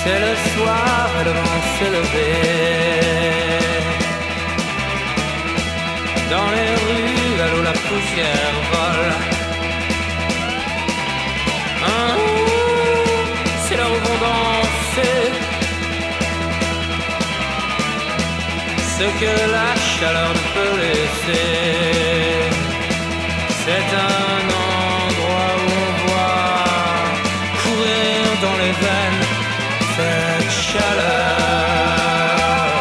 C'est le soir et le vent s'est levé. Dans les rues, à l'eau la poussière vole. C'est l'heure où vont danser ce que la chaleur ne peut laisser. C'est un endroit où on voit courir dans les veines cette chaleur.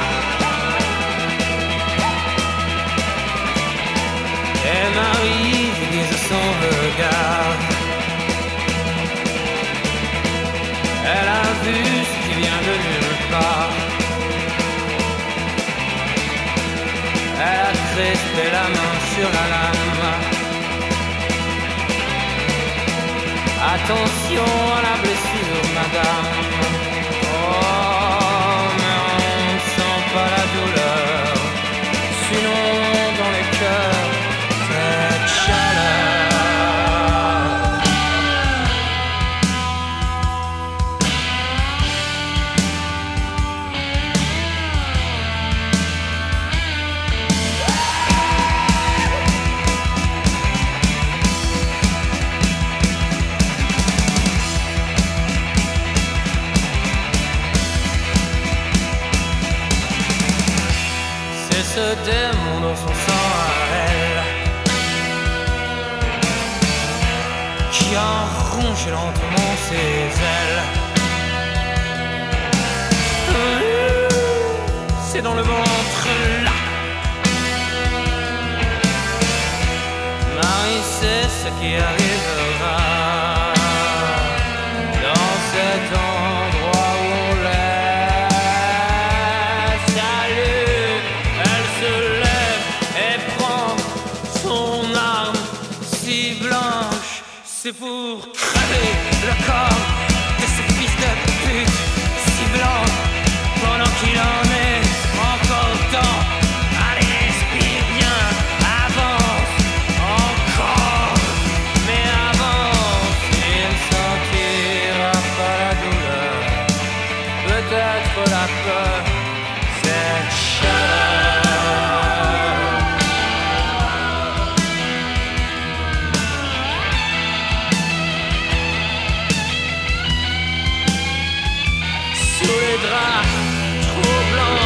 Et Marie guise son regard. Elle a vu ce qui vient de nulle part. Elle a crispé la main sur la lame. Attention à la blessure, madame. Oh, mais on ne sent pas la douleur. Sinon, dans les cœurs, cette chaleur. Ce démon dans son sang à elle qui enronge lentement ses ailes. C'est dans le ventre là. Marie sait ce qui arrivera dans cet endroit où on laisse aller. Elle se lève et prend son arme si blanche. C'est pour crever le corps de ce fils de pute si blanc pendant qu'il en est encore temps. Allez, respire bien, avance encore, mais avance. Il ne sentira pas la douleur, peut-être la peur, cette chaleur. Sous les draps trop blancs